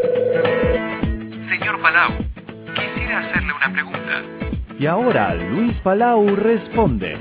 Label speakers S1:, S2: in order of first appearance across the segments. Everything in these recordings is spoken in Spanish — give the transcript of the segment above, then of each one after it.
S1: Señor Palau, quisiera hacerle una pregunta.
S2: Y ahora Luis Palau responde.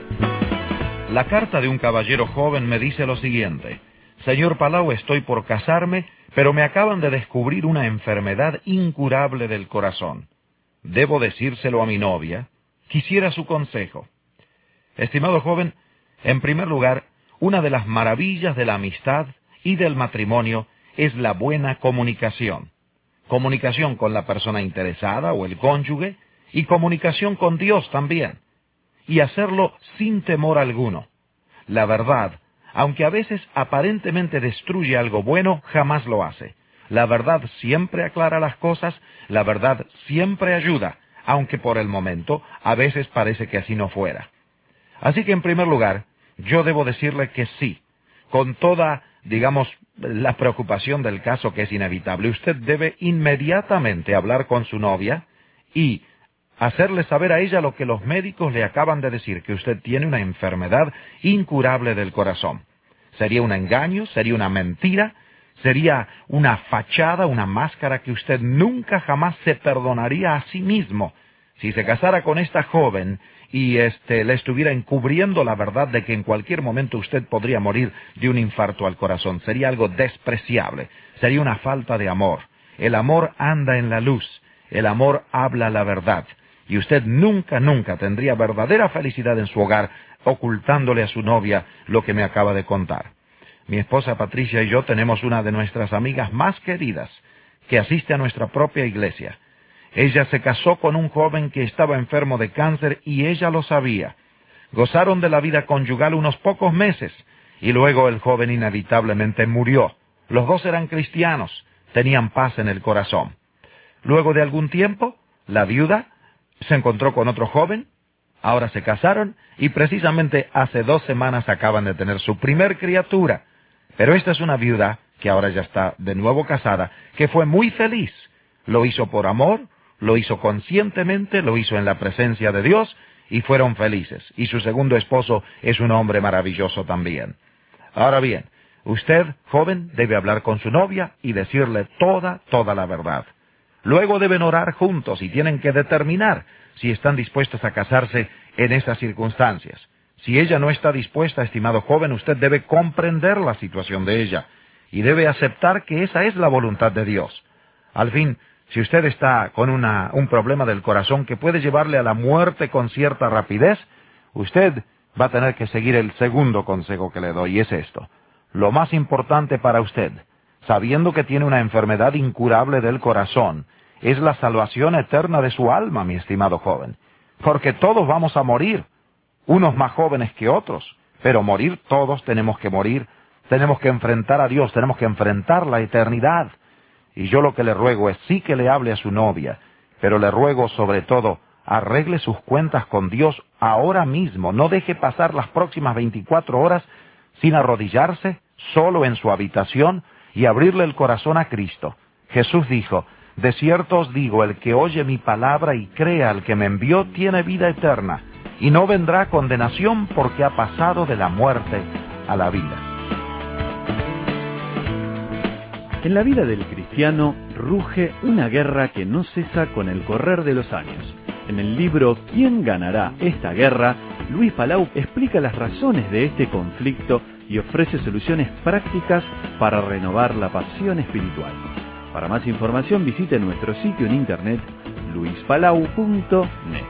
S3: La carta de un caballero joven me dice lo siguiente: Señor Palau, estoy por casarme, pero me acaban de descubrir una enfermedad incurable del corazón. ¿Debo decírselo a mi novia? Quisiera su consejo. Estimado joven, en primer lugar, una de las maravillas de la amistad y del matrimonio es la buena comunicación. Comunicación con la persona interesada o el cónyuge, y comunicación con Dios también. Y hacerlo sin temor alguno. La verdad, aunque a veces aparentemente destruye algo bueno, jamás lo hace. La verdad siempre aclara las cosas, la verdad siempre ayuda, aunque por el momento a veces parece que así no fuera. Así que en primer lugar, yo debo decirle que sí, con toda, la preocupación del caso que es inevitable. Usted debe inmediatamente hablar con su novia y hacerle saber a ella lo que los médicos le acaban de decir, que usted tiene una enfermedad incurable del corazón. Sería un engaño, sería una mentira, sería una fachada, una máscara que usted nunca jamás se perdonaría a sí mismo si se casara con esta joven y le estuviera encubriendo la verdad de que en cualquier momento usted podría morir de un infarto al corazón. Sería algo despreciable, sería una falta de amor. El amor anda en la luz, el amor habla la verdad, y usted nunca tendría verdadera felicidad en su hogar ocultándole a su novia lo que me acaba de contar. Mi esposa Patricia y yo tenemos una de nuestras amigas más queridas que asiste a nuestra propia iglesia. Ella se casó con un joven que estaba enfermo de cáncer y ella lo sabía. Gozaron de la vida conyugal unos pocos meses y luego el joven inevitablemente murió. Los dos eran cristianos, tenían paz en el corazón. Luego de algún tiempo, la viuda se encontró con otro joven, ahora se casaron y precisamente hace 2 semanas acaban de tener su primer criatura. Pero esta es una viuda que ahora ya está de nuevo casada, que fue muy feliz. Lo hizo por amor, lo hizo conscientemente, lo hizo en la presencia de Dios y fueron felices. Y su segundo esposo es un hombre maravilloso también. Ahora bien, usted, joven, debe hablar con su novia y decirle toda la verdad. Luego deben orar juntos y tienen que determinar si están dispuestos a casarse en esas circunstancias. Si ella no está dispuesta, estimado joven, usted debe comprender la situación de ella y debe aceptar que esa es la voluntad de Dios. Al fin, si usted está con un problema del corazón que puede llevarle a la muerte con cierta rapidez, usted va a tener que seguir el segundo consejo que le doy, y es esto. Lo más importante para usted, sabiendo que tiene una enfermedad incurable del corazón, es la salvación eterna de su alma, mi estimado joven. Porque todos vamos a morir, unos más jóvenes que otros, pero morir todos tenemos que morir, tenemos que enfrentar a Dios, tenemos que enfrentar la eternidad. Y yo lo que le ruego es sí que le hable a su novia, pero le ruego sobre todo, arregle sus cuentas con Dios ahora mismo, no deje pasar las próximas 24 horas sin arrodillarse, solo en su habitación, y abrirle el corazón a Cristo. Jesús dijo: de cierto os digo, el que oye mi palabra y crea al que me envió tiene vida eterna, y no vendrá condenación porque ha pasado de la muerte a la vida.
S2: En la vida del cristiano ruge una guerra que no cesa con el correr de los años. En el libro ¿Quién ganará esta guerra?, Luis Palau explica las razones de este conflicto y ofrece soluciones prácticas para renovar la pasión espiritual. Para más información visite nuestro sitio en internet luispalau.net.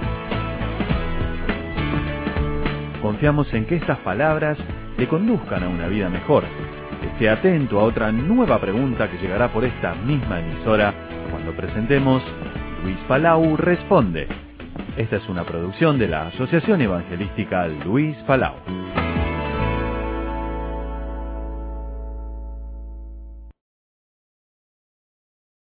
S2: Confiamos en que estas palabras le conduzcan a una vida mejor. Esté atento a otra nueva pregunta que llegará por esta misma emisora cuando presentemos Luis Palau Responde. Esta es una producción de la Asociación Evangelística Luis Palau.